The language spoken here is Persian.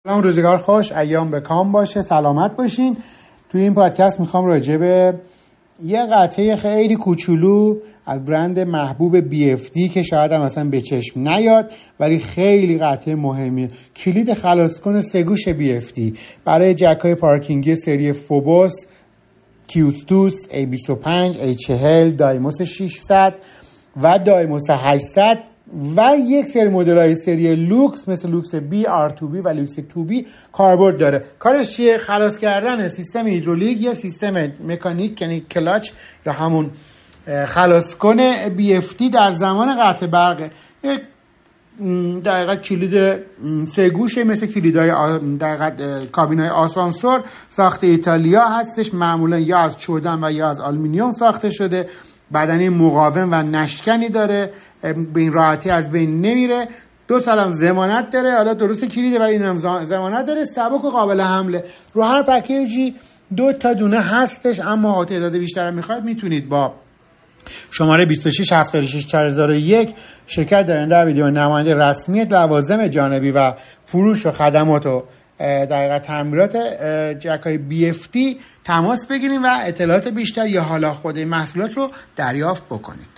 سلام، روزگار خوش، ایام بکام باشه، سلامت باشین. توی این پادکست میخوام راجع به یه قطعه خیلی کوچولو از برند محبوب BFD که شاید هم اصلا به چشم نیاد ولی خیلی قطعه مهمیه. کلید خلاص کن سه-گوش BFD برای جک‌های پارکینگی سری فوبوس، کیوستوس، A25، A40، دایموس 600 و دایموس 800 و یک سری مدل‌های سری لوکس مثل لوکس B، R2B و لوکس 2B کاربرد داره. کارش چیه؟ خلاص کردن سیستم هیدرولیک یا سیستم مکانیک، یعنی کلاچ یا همون خلاص کن BFD در زمان قطع برق. دقیقاً کلید سه گوشه مثل کلیدهای دقیقاً کابین‌های آسانسور، ساخت ایتالیا هستش، معمولا یا از چوبن و یا از آلومینیوم ساخته شده، بدنه مقاوم و نشکنی داره، به این راحتی از بین نمیره. 2 سال هم ضمانت داره. حالا درسته کلیده ولی این هم ضمانت داره، سبک و قابل حمله. رو هر پکیجی 2 تا دونه هستش، اما تعداد بیشتر هم میخواید میتونید با شماره 26764001 شرکت در ویدیو نماینده رسمی لوازم جانبی و فروش و خدمات و دقیقاً تعمیرات جک‌های BFD تماس بگیرید و اطلاعات بیشتر یا حالا خود محصولات رو دریافت بکنید.